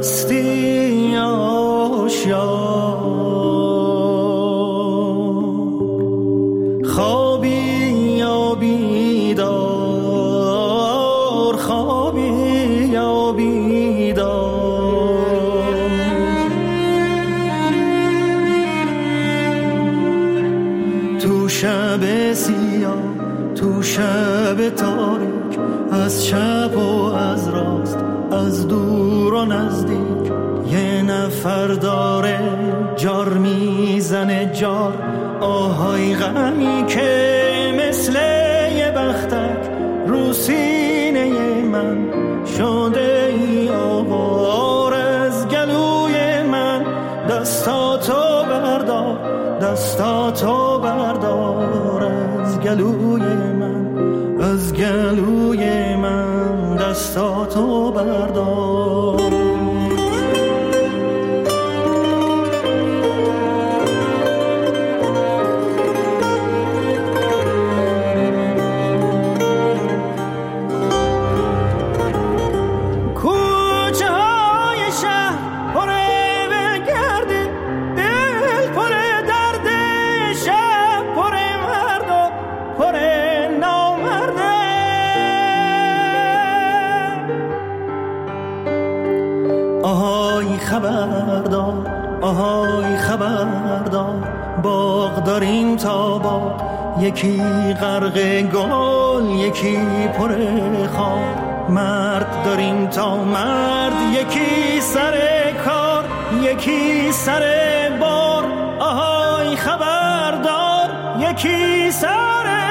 هستی آشیار، خوابی یا بیدار، خوابی یا بیدار. تو شب سیاه، تو شب تاریک، از چپ و از راست، از دور و نزدیک، یه نفر داره جار میزنه جار. آهای غمی که مثل یه بختک رو سینه من شده ای آوار. از گلوی من دستاتو بردار، دستاتو بردار. از گلوی من، از گلوی من دستاتو بردار. خبردار، آهای خبردار، باغ داریم تا باغ، یکی غرق گل یکی پر خار. مرد داریم تا مرد، یکی سر کار یکی سر بار. آهای خبردار، یکی سر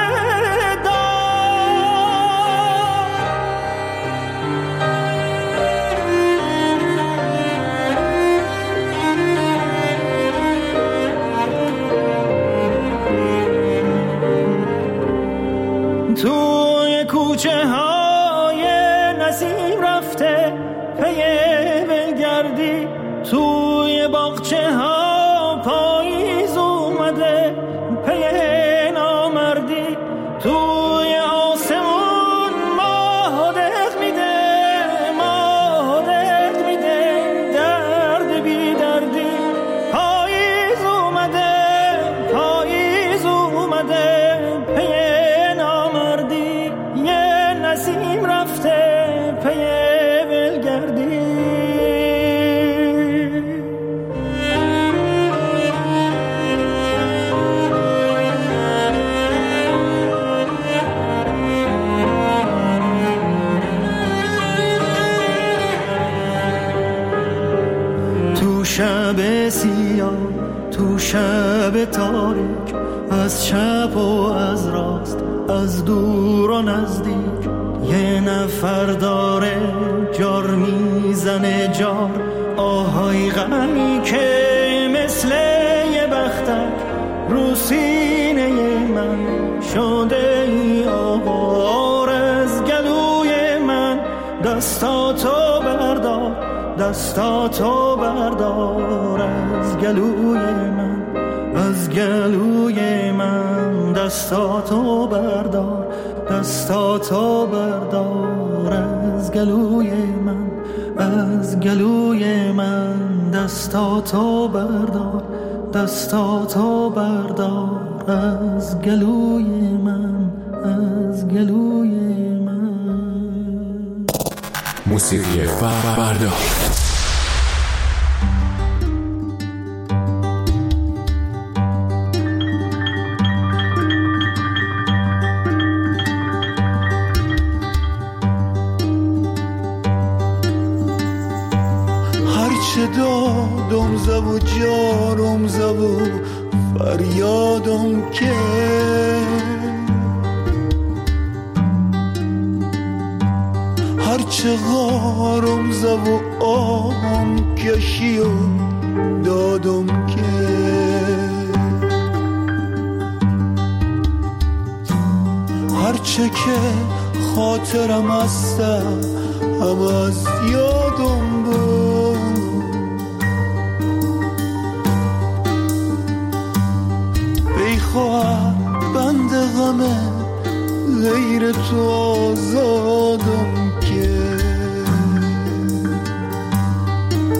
توی کوچه های نسیم رفته پی ولگردی، توی باغچه ها پاییز اومده پی نامردی. توی آسمون ماه دق میده، ماه دق میده درد بی دردی. پاییز اومده، پاییز اومده پی نسیم رفته پی ولگردی. تو شب سیاه، تو شب تاریک، از چپ و از راست، از دور و نزدیک، یه نفر داره جار میزنه جار. آهای غمی که مثل یه بختک رو سینه من شده ای آوار. از گلوی من دستاتو بردار، دستاتو بردار. از گلوی من، از گلوی من دستاتو بردار، دستاتو بردار. از گلوی من، از گلوی من دستاتو بردار، دستاتو بردار. از گلوی من، از گلوی من. موسیقی فردا. هرچه دادم زبو جارم زبو فریادم که هرچه غارم زبو آهم کشی و دادم که هرچه که خاطرم هسته هم از یادم بود بیخواه بند غمه غیر تو آزادم که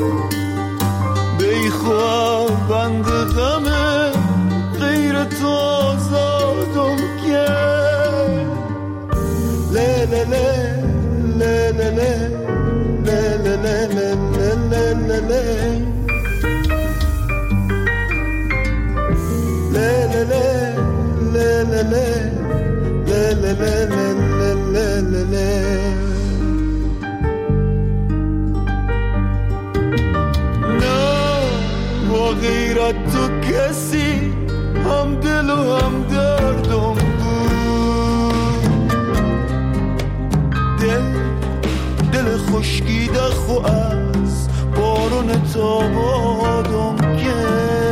با غیرت تو کسی هم دل و هم دردم بود، دل خشکیده خو از بارون تابادم که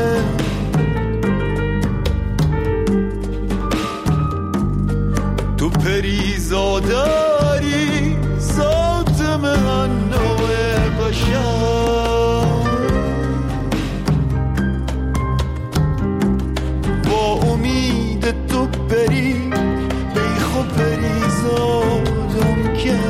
تو پریزاداری ذات من نوع بشر، با امید تو بری بیخو پریزادم که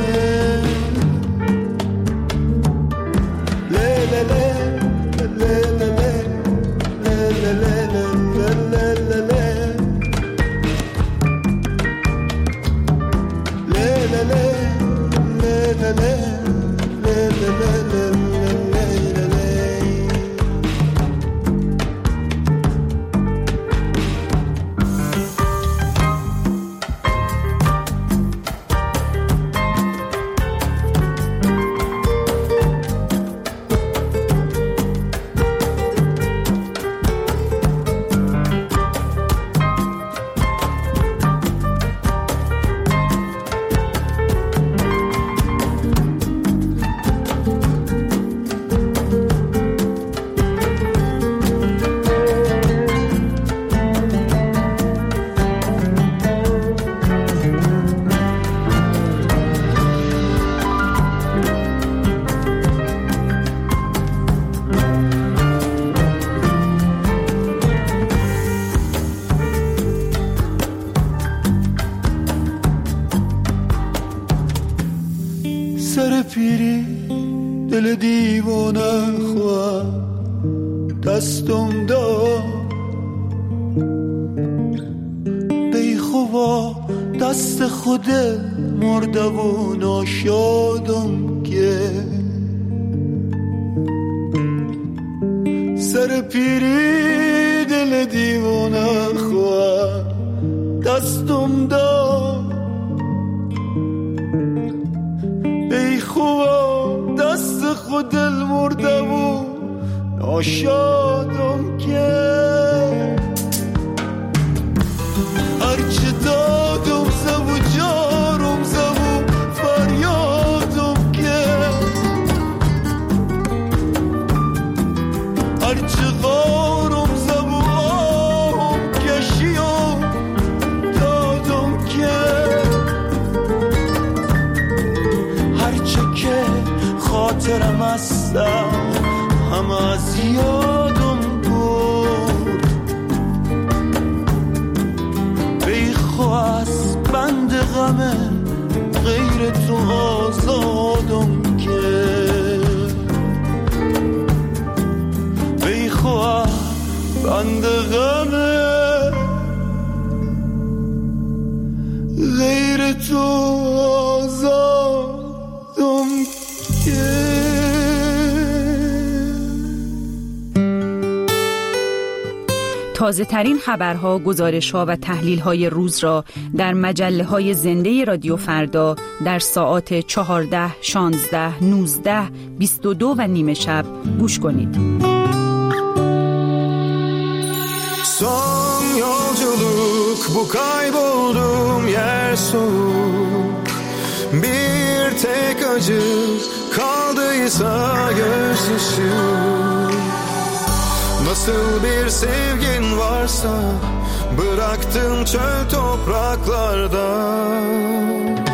سر پیری دل دیوانه خواه دستم داد بی خوبا دست خود مرده و ناشادم که سر پیری دل دیوانه خواه دستم داد ای خوبا دست خود دل مرده و ناشادم که هرچه دادم زبو جارم زبو فریادم که هرچه غارم زبو آهم کشیم دادم که هرچه که خاطرم هستم همه از یادم بود بیخو از بند غمه غیر تو آزادم که بیخو از بند غمه غیر تو آزادم که تازه ترین خبرها، گزارش‌ها و تحلیل‌های روز را در مجله‌های زنده رادیو فردا در ساعات 14, 16, 19, 22 و نیم شب گوش کنید. Son yolculuk bu kaybolduğum yer soğuk, bir tek acı kaldıysa gözyaşı. Nasıl bir sevgin varsa bıraktın çöl topraklarda.